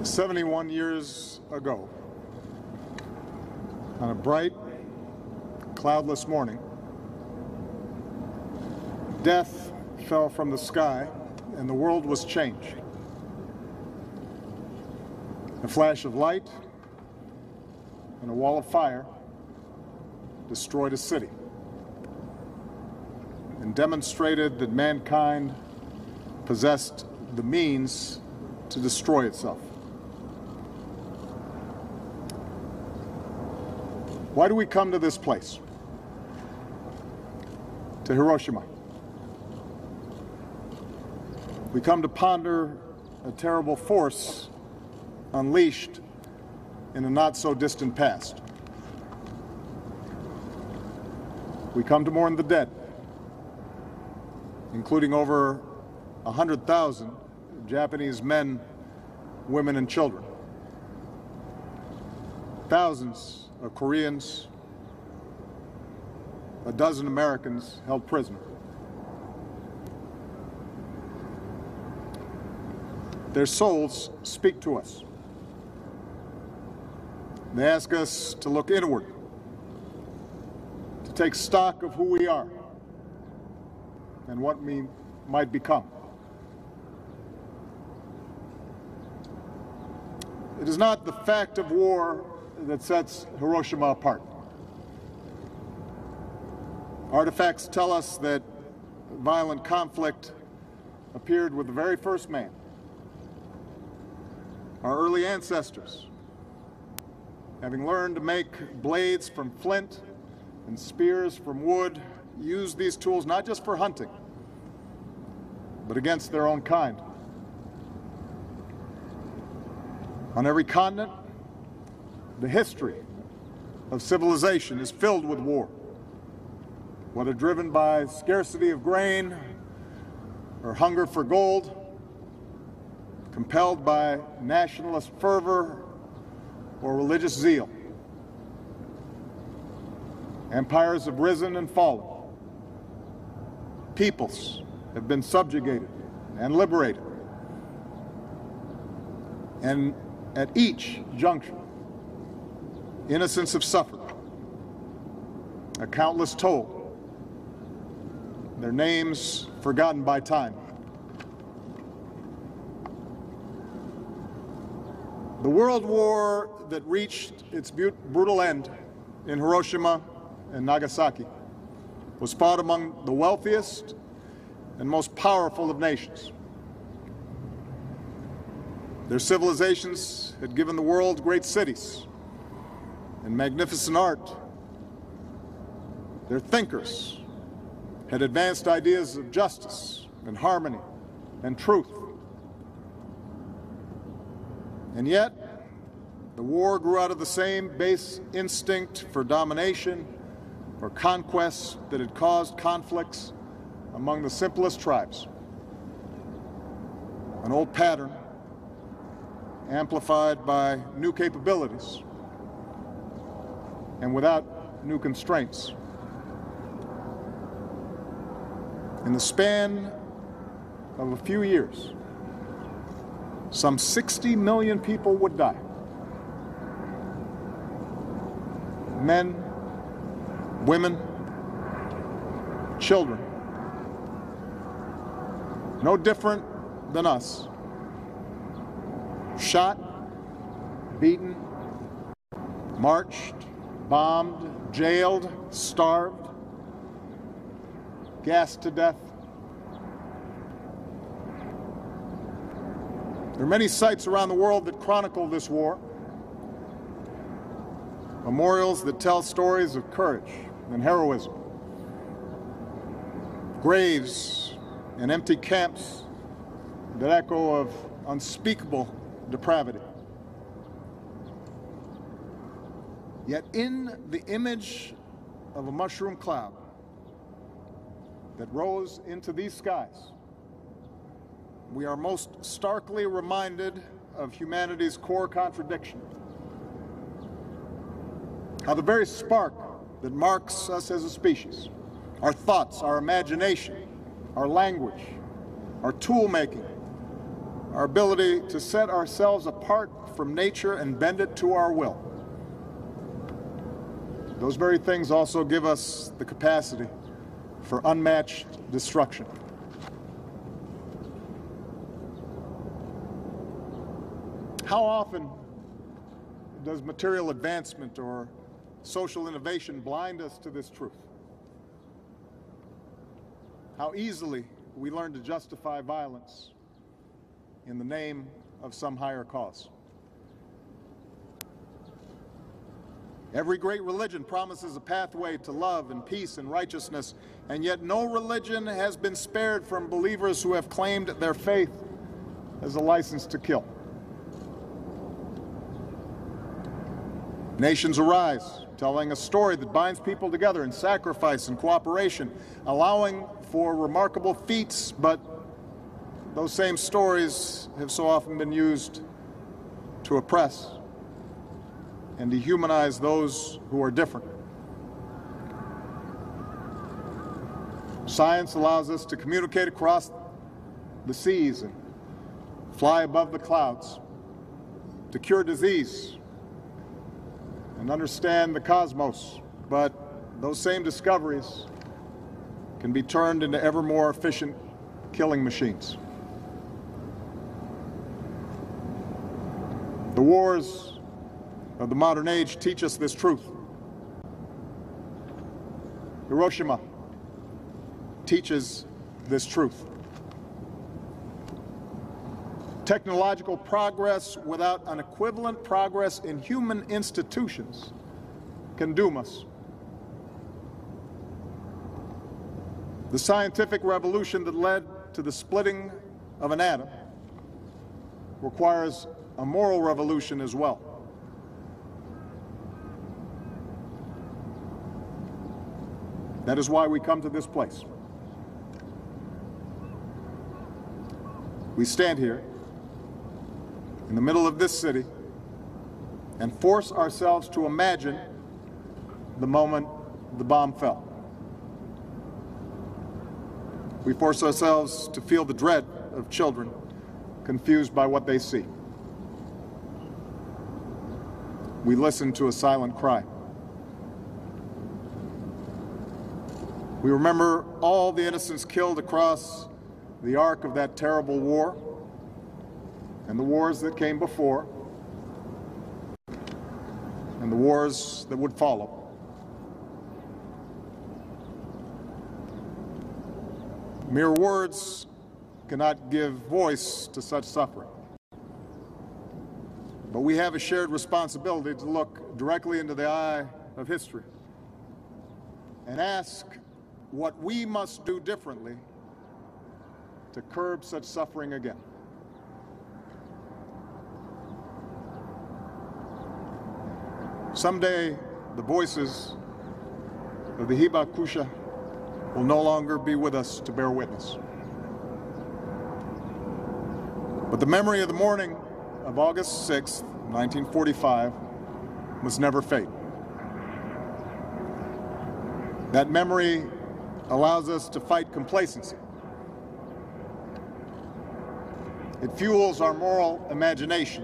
71 years ago, on a bright, cloudless morning, death fell from the sky and the world was changed. A flash of light and a wall of fire destroyed a city and demonstrated that mankind possessed the means to destroy itself. Why do we come to this place, to Hiroshima? We come to ponder a terrible force unleashed in a not-so-distant past. We come to mourn the dead, including over 100,000 Japanese men, women, and children. Thousands of Koreans, a dozen Americans held prisoner. Their souls speak to us. They ask us to look inward, to take stock of who we are and what we might become. It is not the fact of war that sets Hiroshima apart. Artifacts tell us that violent conflict appeared with the very first man. Our early ancestors, having learned to make blades from flint and spears from wood, used these tools not just for hunting, but against their own kind. On every continent, the history of civilization is filled with war, whether driven by scarcity of grain or hunger for gold, compelled by nationalist fervor or religious zeal. Empires have risen and fallen. Peoples have been subjugated and liberated. And at each juncture, innocents have suffered a countless toll, their names forgotten by time. The world war that reached its brutal end in Hiroshima and Nagasaki was fought among the wealthiest and most powerful of nations. Their civilizations had given the world great cities and magnificent art. Their thinkers had advanced ideas of justice and harmony and truth. And yet, the war grew out of the same base instinct for domination or conquest that had caused conflicts among the simplest tribes. An old pattern amplified by new capabilities and without new constraints. In the span of a few years, some 60 million people would die. Men, women, children. No different than us. Shot, beaten, marched, bombed, jailed, starved, gassed to death. There are many sites around the world that chronicle this war. Memorials that tell stories of courage and heroism. Graves and empty camps that echo of unspeakable depravity. Yet in the image of a mushroom cloud that rose into these skies, we are most starkly reminded of humanity's core contradiction. How the very spark that marks us as a species, our thoughts, our imagination, our language, our tool making, our ability to set ourselves apart from nature and bend it to our will. Those very things also give us the capacity for unmatched destruction. How often does material advancement or social innovation blind us to this truth? How easily we learn to justify violence in the name of some higher cause. Every great religion promises a pathway to love and peace and righteousness, and yet no religion has been spared from believers who have claimed their faith as a license to kill. Nations arise, telling a story that binds people together in sacrifice and cooperation, allowing for remarkable feats, but those same stories have so often been used to oppress and dehumanize those who are different. Science allows us to communicate across the seas and fly above the clouds, to cure disease and understand the cosmos, but those same discoveries can be turned into ever more efficient killing machines. The wars of the modern age teach us this truth. Hiroshima teaches this truth. Technological progress without an equivalent progress in human institutions can doom us. The scientific revolution that led to the splitting of an atom requires a moral revolution as well. That is why we come to this place. We stand here in the middle of this city and force ourselves to imagine the moment the bomb fell. We force ourselves to feel the dread of children confused by what they see. We listen to a silent cry. We remember all the innocents killed across the arc of that terrible war and the wars that came before and the wars that would follow. Mere words cannot give voice to such suffering. But we have a shared responsibility to look directly into the eye of history and ask what we must do differently to curb such suffering again. Someday, the voices of the Hibakusha will no longer be with us to bear witness. But the memory of the morning of August 6th, 1945, must never fade. That memory allows us to fight complacency. It fuels our moral imagination.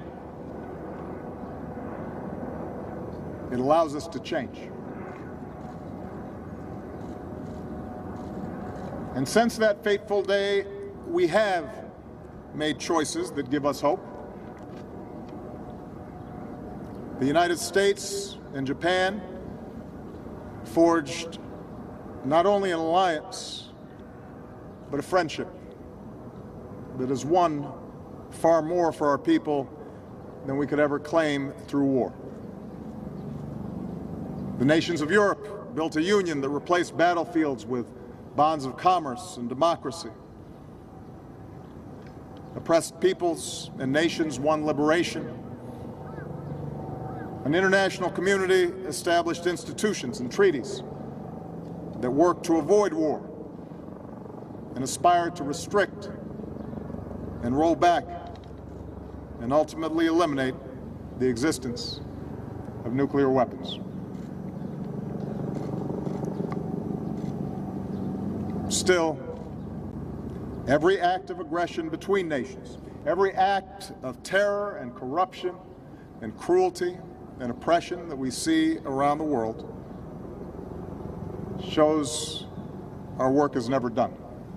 It allows us to change. And since that fateful day, we have made choices that give us hope. The United States and Japan forged not only an alliance, but a friendship that has won far more for our people than we could ever claim through war. The nations of Europe built a union that replaced battlefields with bonds of commerce and democracy. Oppressed peoples and nations won liberation. An international community established institutions and treaties that worked to avoid war and aspired to restrict and roll back and ultimately eliminate the existence of nuclear weapons. Still, every act of aggression between nations Every act of terror and corruption and cruelty and oppression that we see around the world shows our work is never done.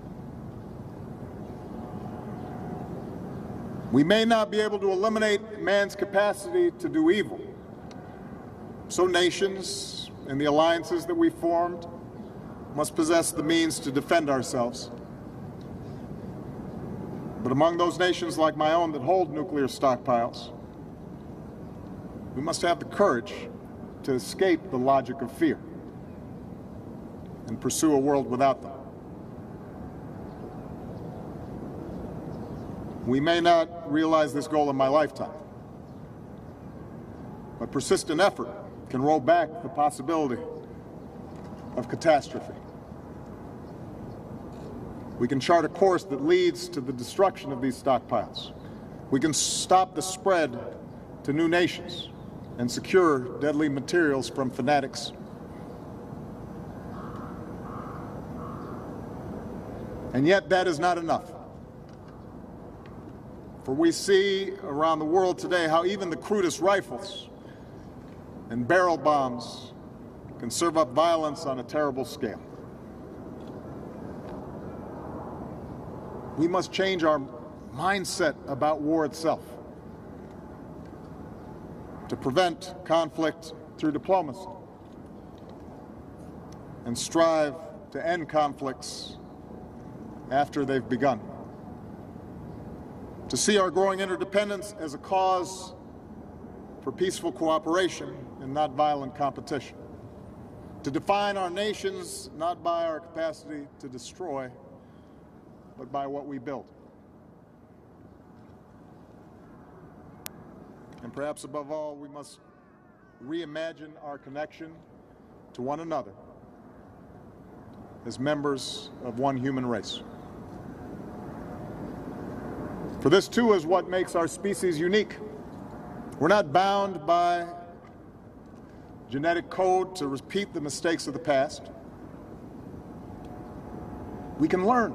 We may not be able to eliminate man's capacity to do evil. So nations and the alliances that we formed must possess the means to defend ourselves. But among those nations like my own that hold nuclear stockpiles, we must have the courage to escape the logic of fear and pursue a world without them. We may not realize this goal in my lifetime, but persistent effort can roll back the possibility of catastrophe. We can chart a course that leads to the destruction of these stockpiles. We can stop the spread to new nations and secure deadly materials from fanatics. And yet that is not enough. For we see around the world today how even the crudest rifles and barrel bombs can serve up violence on a terrible scale. We must change our mindset about war itself to prevent conflict through diplomacy and strive to end conflicts after they've begun. To see our growing interdependence as a cause for peaceful cooperation and not violent competition. To define our nations not by our capacity to destroy, but by what we build. And perhaps above all, we must reimagine our connection to one another as members of one human race. For this, too, is what makes our species unique. We're not bound by genetic code to repeat the mistakes of the past. We can learn.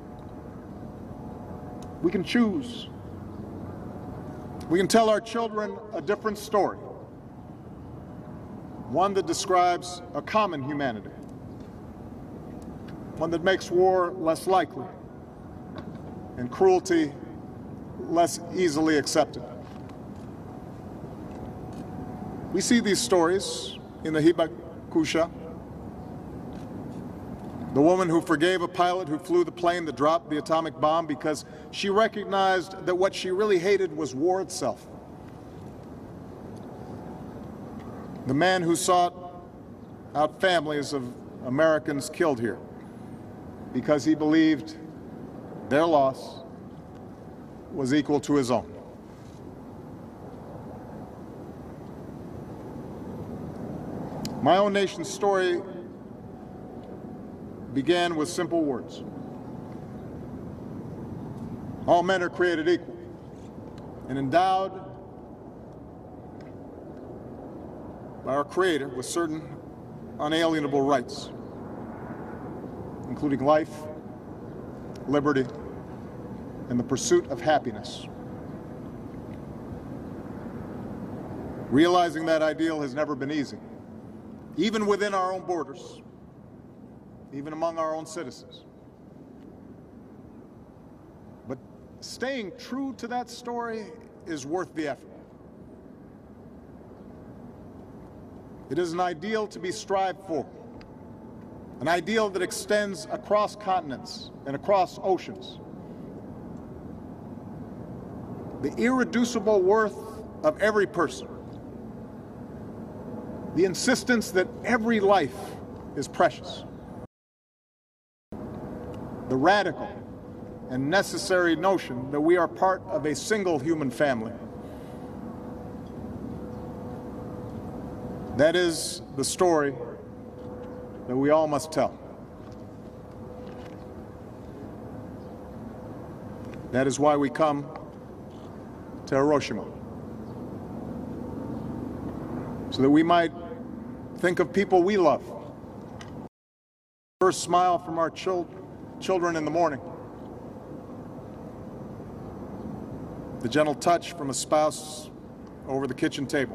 We can choose. We can tell our children a different story, one that describes a common humanity, one that makes war less likely and cruelty less easily accepted. We see these stories in the Hibakusha, the woman who forgave a pilot who flew the plane that dropped the atomic bomb because she recognized that what she really hated was war itself. The man who sought out families of Americans killed here because he believed their loss was equal to his own. My own nation's story began with simple words. All men are created equal and endowed by our Creator with certain unalienable rights, including life, liberty, and the pursuit of happiness. Realizing that ideal has never been easy, even within our own borders, even among our own citizens. But staying true to that story is worth the effort. It is an ideal to be strived for, an ideal that extends across continents and across oceans. The irreducible worth of every person, the insistence that every life is precious, the radical and necessary notion that we are part of a single human family. That is the story that we all must tell. That is why we come to Hiroshima, so that we might think of people we love. First smile from our children in the morning. the gentle touch from a spouse over the kitchen table,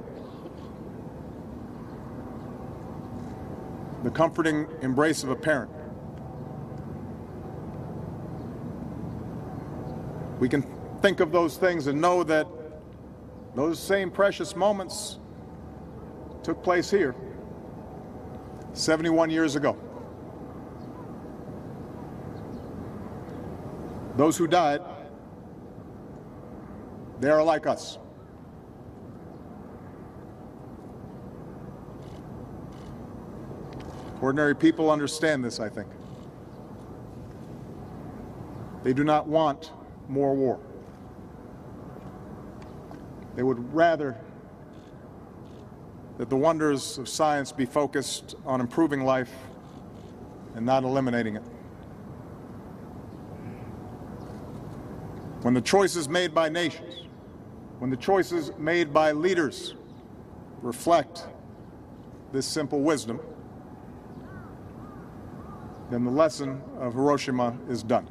the comforting embrace of a parent. We can think of those things and know that those same precious moments took place here 71 years ago. Those who died, they are like us. Ordinary people understand this, I think. They do not want more war. They would rather that the wonders of science be focused on improving life and not eliminating it. When the choices made by nations, when the choices made by leaders reflect this simple wisdom, then the lesson of Hiroshima is done.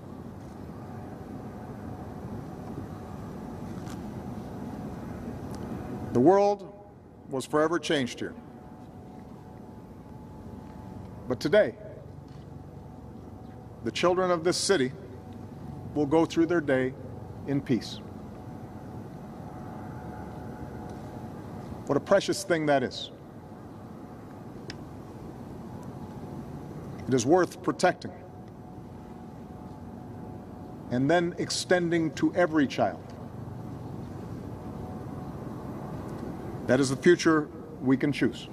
The world was forever changed here. But today, the children of this city will go through their day in peace. What a precious thing that is. It is worth protecting and then extending to every child. That is the future we can choose.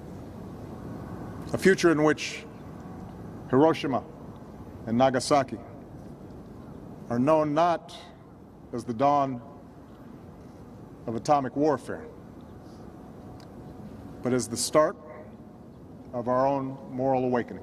A future in which Hiroshima and Nagasaki are known not as the dawn of atomic warfare, but as the start of our own moral awakening.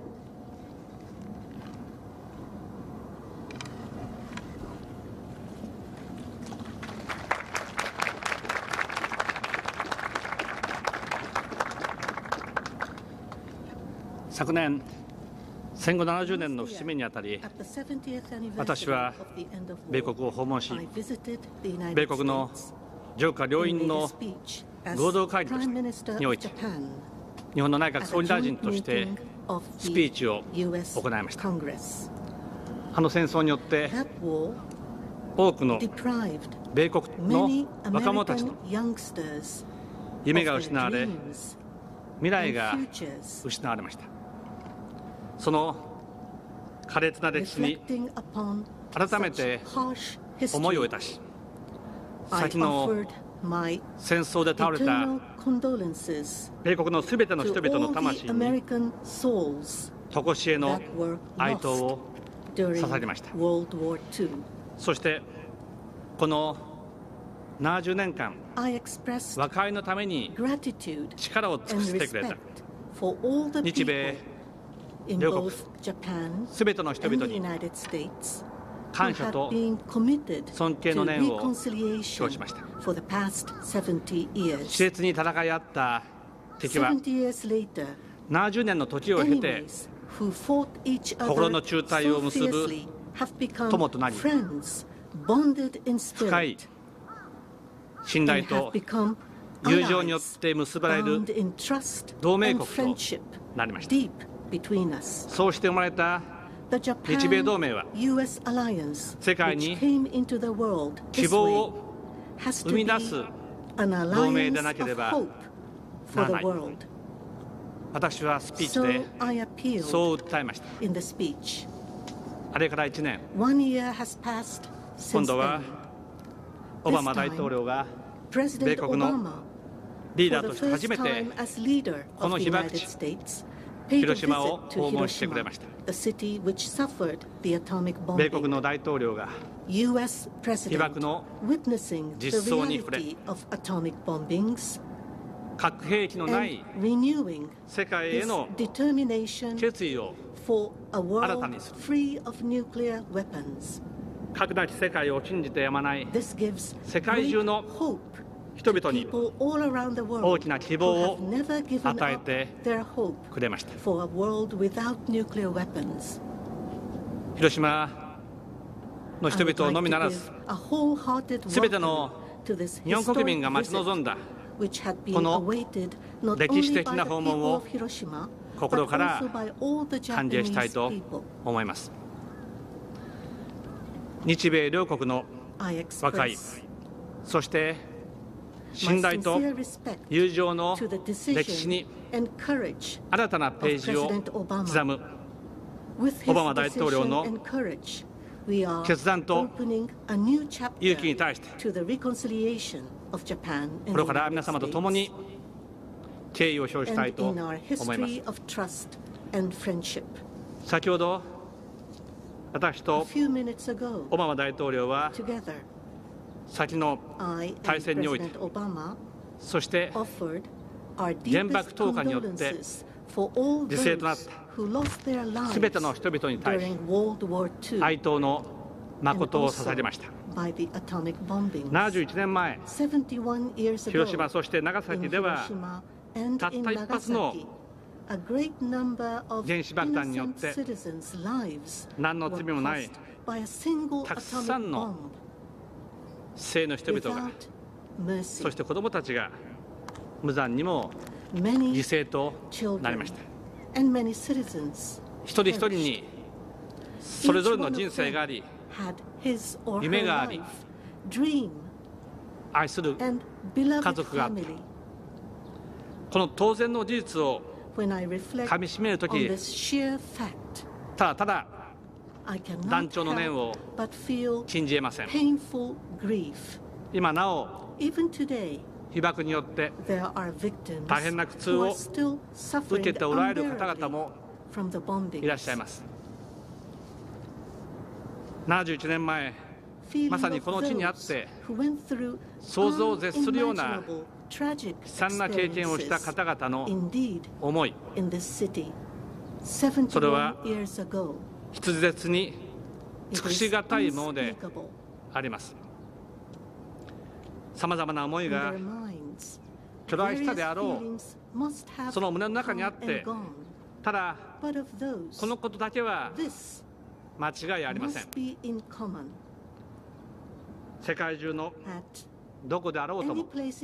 昨年、戦後70年の節目にあたり、私は米国を訪問し、米国の上下両院の合同会議において、日本の内閣総理大臣としてスピーチを行いました。あの戦争によって多くの米国の若者たちの夢が失われ、未来が失われました。その苛烈な歴史に改めて思いを致し、先の戦争で倒れた米国のすべての人々の魂に常しえの哀悼を捧げました。そしてこの70年間、和解のために力を尽くしてくれた日米両国すべての人々に感謝と尊敬の念を表しました。熾烈に戦い合った敵は70年の時を経て心の中隊を結ぶ友となり、深い信頼と友情によって結ばれる同盟国となりました。そうして生まれた日米同盟は世界に希望を生み出す同盟でなければならない。私はスピーチでそう訴えました。あれから1年、今度はオバマ大統領が米国のリーダーとして初めてこの被爆地広島を訪問してくれました。米国の大統領が被爆の実相に触れ、核兵器のない世界への決意を新たにする。核なき世界を信じてやまない世界中の人々に大きな希望を与えてくれました。広島の人々のみならず、すべての日本国民が待ち望んだこの歴史的な訪問を心から歓迎したいと思います。日米両国の和解、そして信頼と友情の歴史に新たなページを刻むオバマ大統領の決断と勇気に対してこれから皆様と共に敬意を表したいと思います。先ほど私とオバマ大統領は先の大戦において、そして原爆投下によって犠牲となったすべての人々に対し哀悼の誠を捧げました。71年前、広島そして長崎ではたった一発の原子爆弾によって何の罪もないたくさんの生の人々が、そして子どもたちが無残にも犠牲となりました。一人一人にそれぞれの人生があり、夢があり、愛する家族があった。この当然の事実をかみしめるとき、ただただ断腸の念を禁じ得ません。今なお被爆によって大変な苦痛を受けておられる方々もいらっしゃいます。71年前、まさにこの地にあって想像を絶するような悲惨な経験をした方々の思い、それは筆舌に尽くしがたいものであります。さまざまな思いが巨大したであろうその胸の中にあって、ただこのことだけは間違いありません。世界中のどこであろうとも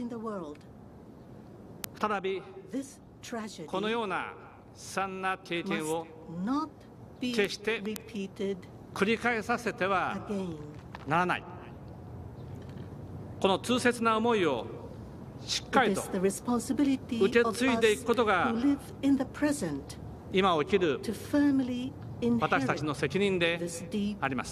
再びこのような悲惨な経験を決して繰り返させてはならない。この痛切な思いをしっかりと受け継いでいくことが今起きる私たちの責任であります。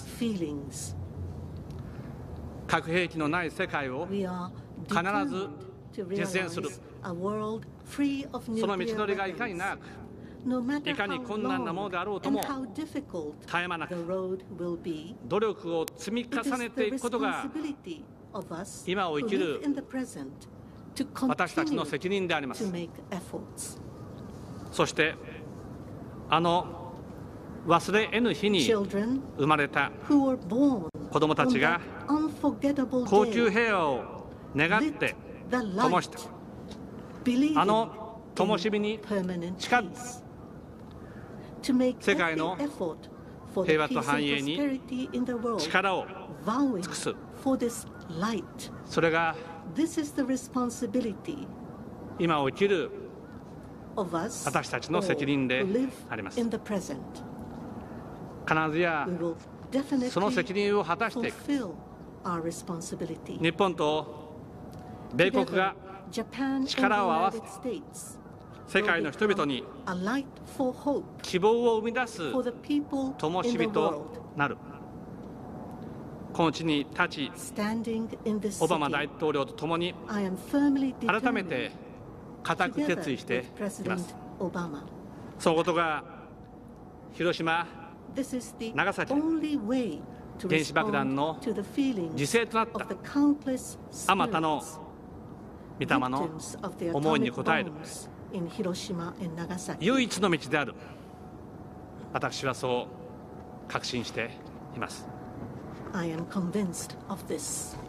核兵器のない世界を必ず実現する、その道のりがいかに長く、いかに困難なものであろうとも絶え間なく努力を積み重ねていくことが今を生きる私たちの責任であります。そして忘れ得ぬ日に生まれた子どもたちが恒久平和を願って灯した灯火に誓って世界の平和と繁栄に力を尽くす、それが今起きる私たちの責任であります。必ずやその責任を果たしていく。日本と米国が力を合わせて世界の人々に希望を生み出す灯火となる。この地に立ち、オバマ大統領と共に改めて固く決意しています。そのことが広島、長崎原子爆弾の犠牲となったあまたの御霊の思いに応える唯一の道である、私はそう確信しています。 I am convinced of this.